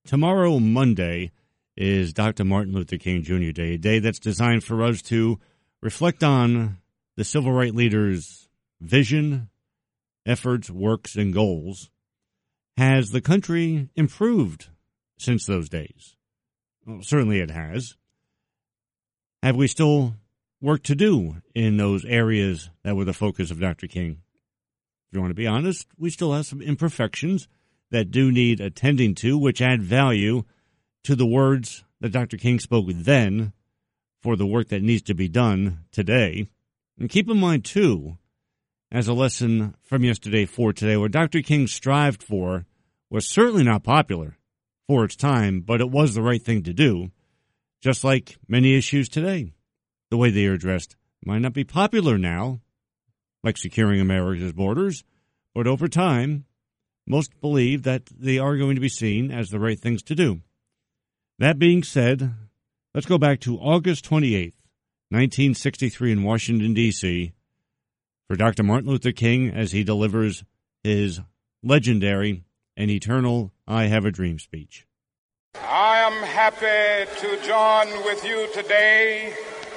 Tomorrow, Monday, is Dr. Martin Luther King Jr. Day, a day that's designed for us to reflect on the civil rights leader's vision, efforts, works, and goals. Has the country improved since those days? Well, certainly it has. Have we still work to do in those areas that were the focus of Dr. King? If you want to be honest, we still have some imperfections that do need attending to, which add value to the words that Dr. King spoke then for the work that needs to be done today. And keep in mind, too, as a lesson from yesterday for today, what Dr. King strived for was certainly not popular for its time, but it was the right thing to do, just like many issues today. The way they are addressed might not be popular now, like securing America's borders, but over time, most believe that they are going to be seen as the right things to do. That being said, let's go back to August 28th, 1963 in Washington, D.C., for Dr. Martin Luther King as he delivers his legendary and eternal I Have a Dream speech. I am happy to join with you today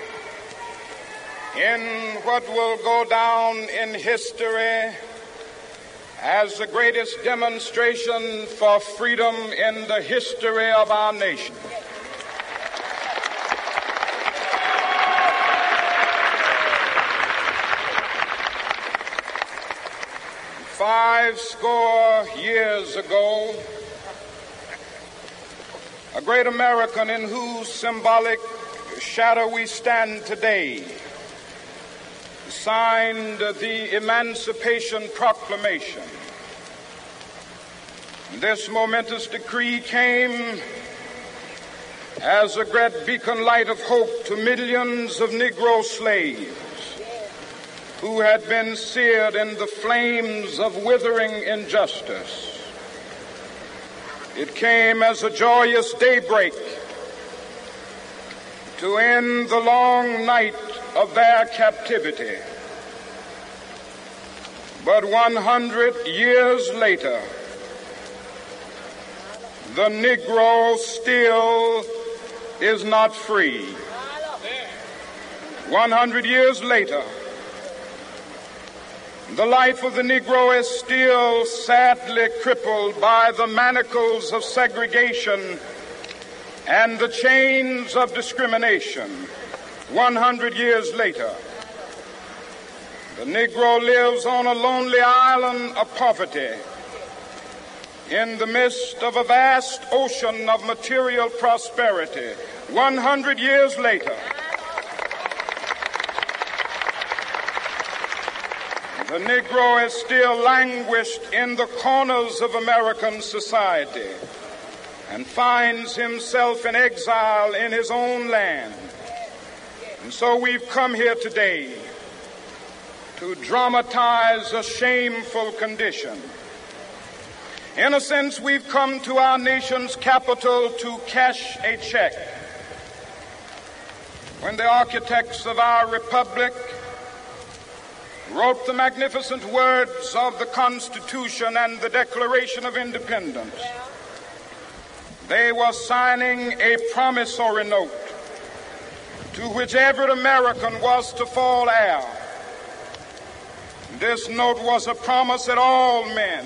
in what will go down in history as the greatest demonstration for freedom in the history of our nation. Five score years ago, a great American in whose symbolic shadow we stand today signed the Emancipation Proclamation. This momentous decree came as a great beacon light of hope to millions of Negro slaves who had been seared in the flames of withering injustice. It came as a joyous daybreak to end the long night of their captivity. But 100 years later, the Negro still is not free. 100 years later, the life of the Negro is still sadly crippled by the manacles of segregation and the chains of discrimination. 100 years later, the Negro lives on a lonely island of poverty in the midst of a vast ocean of material prosperity. 100 years later, the Negro is still languished in the corners of American society and finds himself in exile in his own land. And so we've come here today to dramatize a shameful condition. In a sense, we've come to our nation's capital to cash a check. When the architects of our republic wrote the magnificent words of the Constitution and the Declaration of Independence, they were signing a promissory note to which every American was to fall heir. This note was a promise that all men,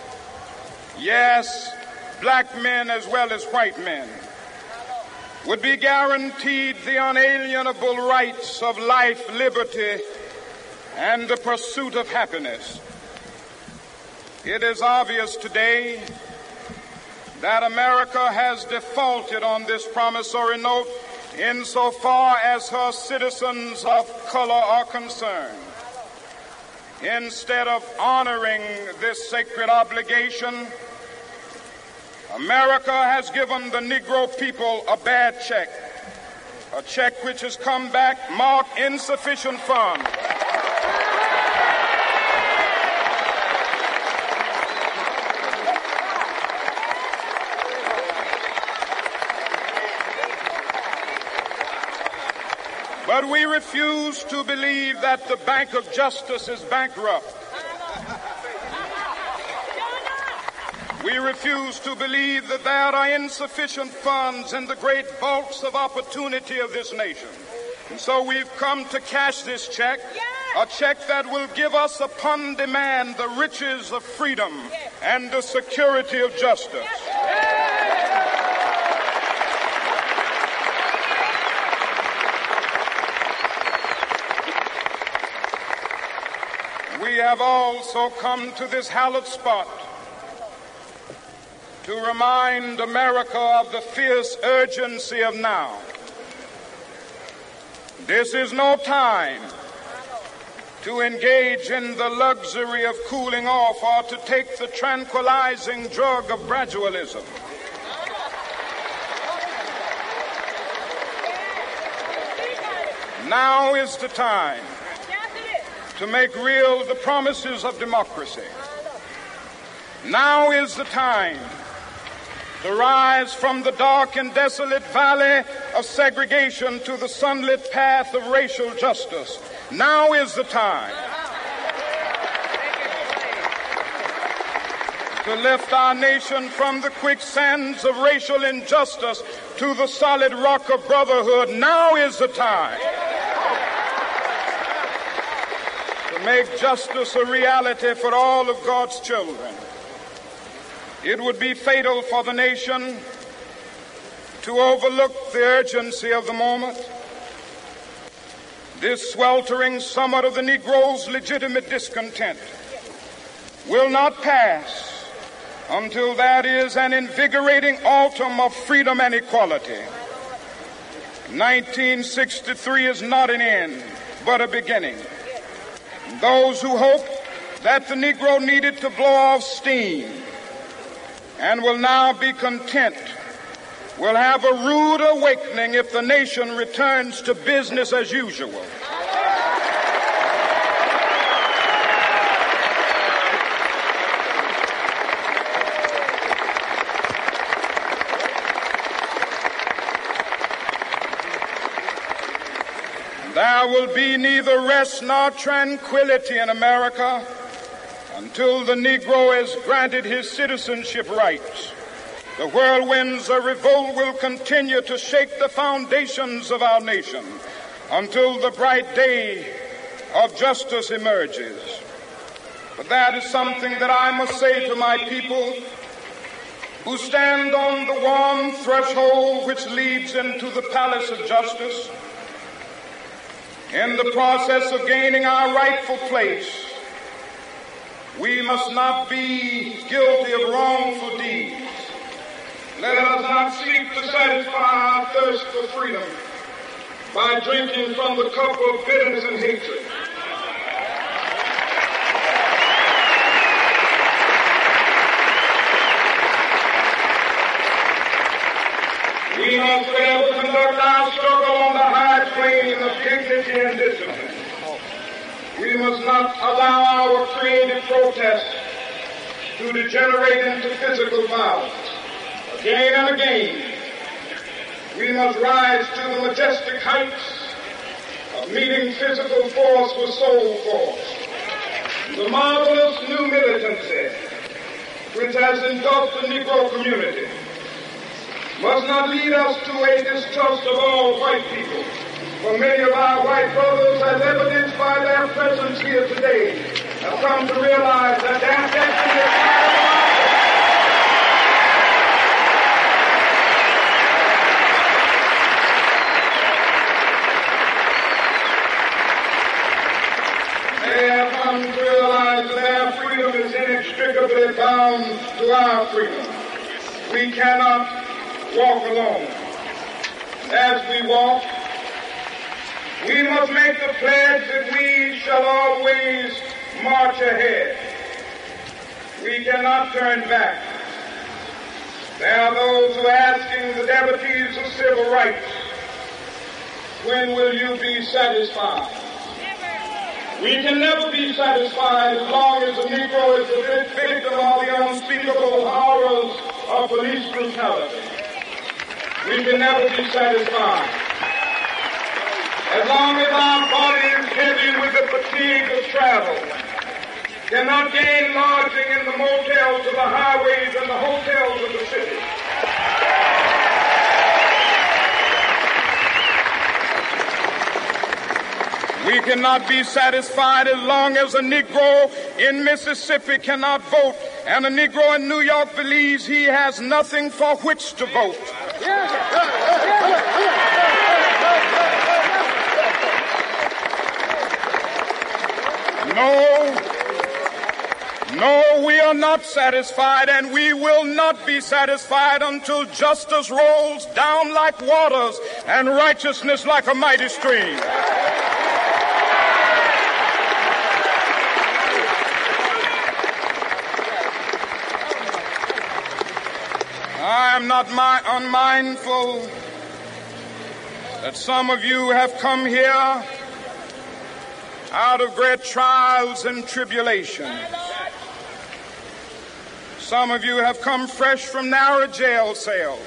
yes, black men as well as white men, would be guaranteed the unalienable rights of life, liberty, and the pursuit of happiness. It is obvious today that America has defaulted on this promissory note insofar as her citizens of color are concerned. Instead of honoring this sacred obligation, America has given the Negro people a bad check, a check which has come back marked insufficient funds. But we refuse to believe that the Bank of Justice is bankrupt. We We refuse to believe that there are insufficient funds in the great vaults of opportunity of this nation. And so we've come to cash this check, a check that will give us upon demand the riches of freedom and the security of justice. We have also come to this hallowed spot to remind America of the fierce urgency of now. This is no time to engage in the luxury of cooling off or to take the tranquilizing drug of gradualism. Now is the time to make real the promises of democracy. Now is the time to rise from the dark and desolate valley of segregation to the sunlit path of racial justice. Now is the time to lift our nation from the quicksands of racial injustice to the solid rock of brotherhood. Now is the time to make justice a reality for all of God's children. It would be fatal for the nation to overlook the urgency of the moment. This sweltering summer of the Negro's legitimate discontent will not pass until there is an invigorating autumn of freedom and equality. 1963 is not an end, but a beginning. Those who hope that the Negro needed to blow off steam and will now be content will have a rude awakening if the nation returns to business as usual. There will be neither rest nor tranquility in America until the Negro has granted his citizenship rights. The whirlwinds of revolt will continue to shake the foundations of our nation until the bright day of justice emerges. But that is something that I must say to my people who stand on the warm threshold which leads into the palace of justice. In the process of gaining our rightful place, we must not be guilty of wrongful deeds. Let us not seek to satisfy our thirst for freedom by drinking from the cup of bitterness and hatred. We must fail to conduct our struggle on the high plane of dignity and discipline. We must not allow our creative protest to degenerate into physical violence. Again and again, we must rise to the majestic heights of meeting physical force with soul force. The marvelous new militancy which has engulfed the Negro community must not lead us to a distrust of all white people. For many of our white brothers, as evidenced by their presence here today, have come to realize that their destiny is they have come to realize that their freedom is inextricably bound to our freedom. We cannot walk alone. As we walk, we must make the pledge that we shall always march ahead. We cannot turn back. There are those who are asking the devotees of civil rights, when will you be satisfied? We can never be satisfied as long as the Negro is the victim of the unspeakable horrors of police brutality. We can never be satisfied. As long as our body is heavy with the fatigue of travel, cannot gain lodging in the motels of the highways and the hotels of the city. We cannot be satisfied as long as a Negro in Mississippi cannot vote and a Negro in New York believes he has nothing for which to vote. No, we are not satisfied, and we will not be satisfied until justice rolls down like waters and righteousness like a mighty stream. I am not unmindful that some of you have come here out of great trials and tribulations. Some of you have come fresh from narrow jail cells.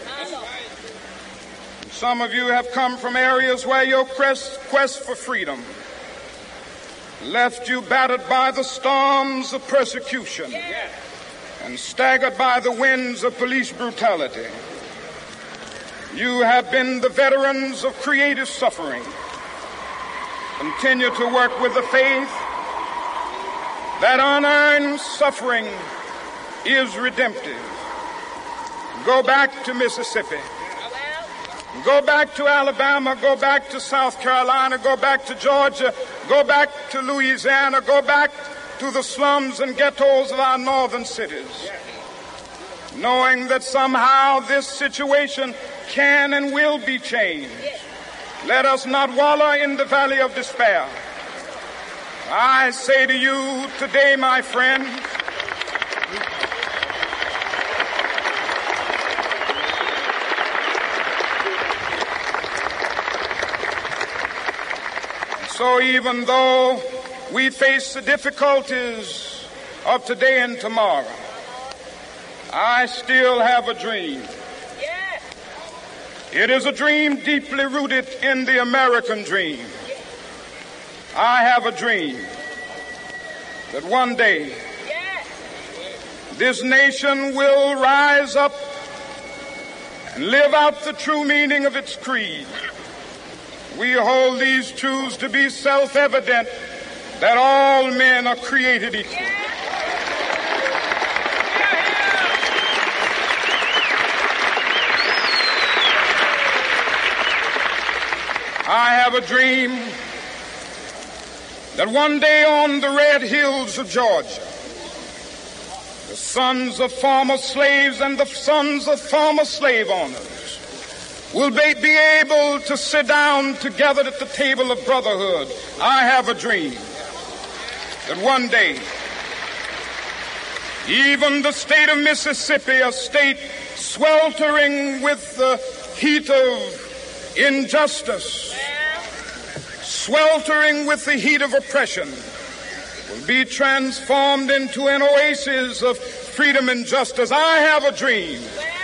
Some of you have come from areas where your quest for freedom left you battered by the storms of persecution and staggered by the winds of police brutality. You have been the veterans of creative suffering. Continue to work with the faith that unearned suffering is redemptive. Go back to Mississippi. Go back to Alabama. Go back to South Carolina. Go back to Georgia. Go back to Louisiana. Go back to the slums and ghettos of our northern cities, knowing that somehow this situation can and will be changed. Let us not wallow in the valley of despair. I say to you today, my friends, so even though we face the difficulties of today and tomorrow, I still have a dream. It is a dream deeply rooted in the American dream. I have a dream that one day this nation will rise up and live out the true meaning of its creed. We hold these truths to be self-evident, that all men are created equal. I have a dream that one day on the red hills of Georgia, the sons of former slaves and the sons of former slave owners will be able to sit down together at the table of brotherhood. I have a dream that one day, even the state of Mississippi, a state sweltering with the heat of injustice, sweltering with the heat of oppression, will be transformed into an oasis of freedom and justice. I have a dream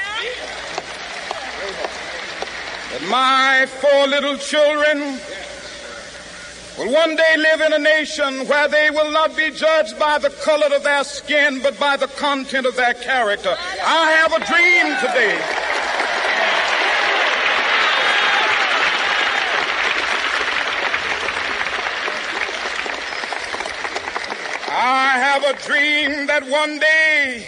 that my 4 little children will one day live in a nation where they will not be judged by the color of their skin, but by the content of their character. I have a dream today a dream that one day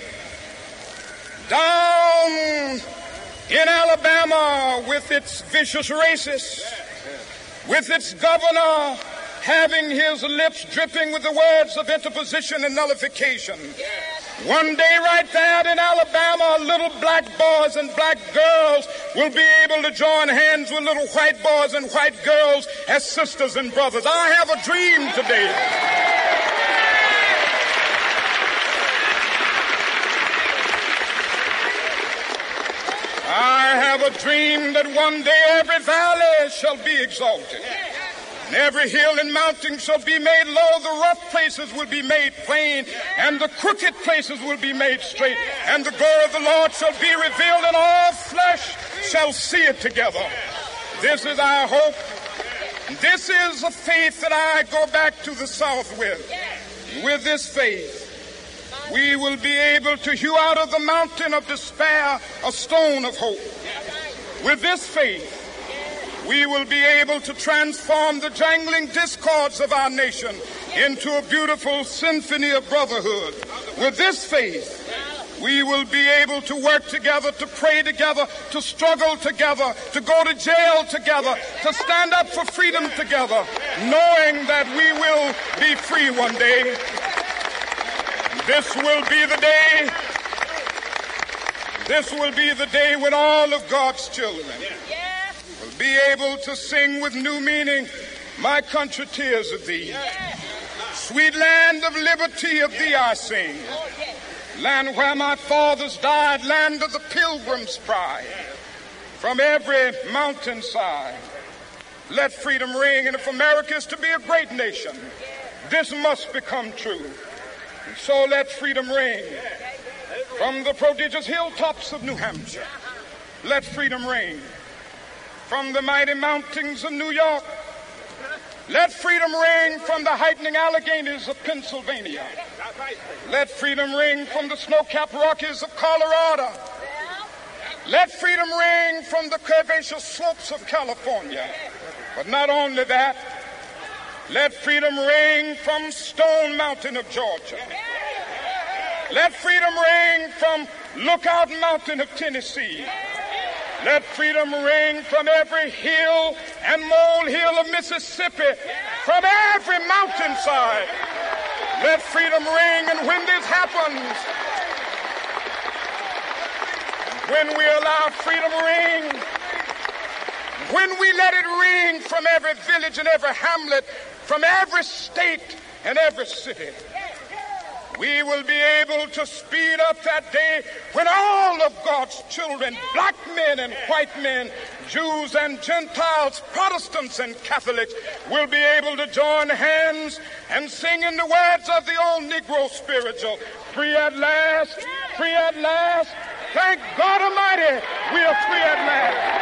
down in Alabama, with its vicious racists, with its governor having his lips dripping with the words of interposition and nullification, one day right there in Alabama, little black boys and black girls will be able to join hands with little white boys and white girls as sisters and brothers. I have a dream today that one day every valley shall be exalted, and every hill and mountain shall be made low. The rough places will be made plain, and the crooked places will be made straight. And the glory of the Lord shall be revealed, and all flesh shall see it together. This is our hope. This is the faith that I go back to the South with. With this faith, we will be able to hew out of the mountain of despair a stone of hope. With this faith, we will be able to transform the jangling discords of our nation into a beautiful symphony of brotherhood. With this faith, we will be able to work together, to pray together, to struggle together, to go to jail together, to stand up for freedom together, knowing that we will be free one day. This will be the day. This will be the day when all of God's children will be able to sing with new meaning, "My country, tears of thee. Sweet land of liberty, of thee I sing. Land where my fathers died, land of the pilgrim's pride. From every mountainside, let freedom ring. And if America is to be a great nation, this must become true. And so let freedom ring from the prodigious hilltops of New Hampshire. Let freedom ring from the mighty mountains of New York. Let freedom ring from the heightening Alleghenies of Pennsylvania. Let freedom ring from the snow-capped Rockies of Colorado. Let freedom ring from the curvaceous slopes of California. But not only that, let freedom ring from Stone Mountain of Georgia. Let freedom ring from Lookout Mountain of Tennessee. Let freedom ring from every hill and molehill of Mississippi, from every mountainside. Let freedom ring, and when this happens, when we allow freedom ring, when we let it ring from every village and every hamlet, from every state and every city, we will be able to speed up that day when all of God's children, black men and white men, Jews and Gentiles, Protestants and Catholics, will be able to join hands and sing in the words of the old Negro spiritual, "Free at last, free at last. Thank God Almighty, we are free at last."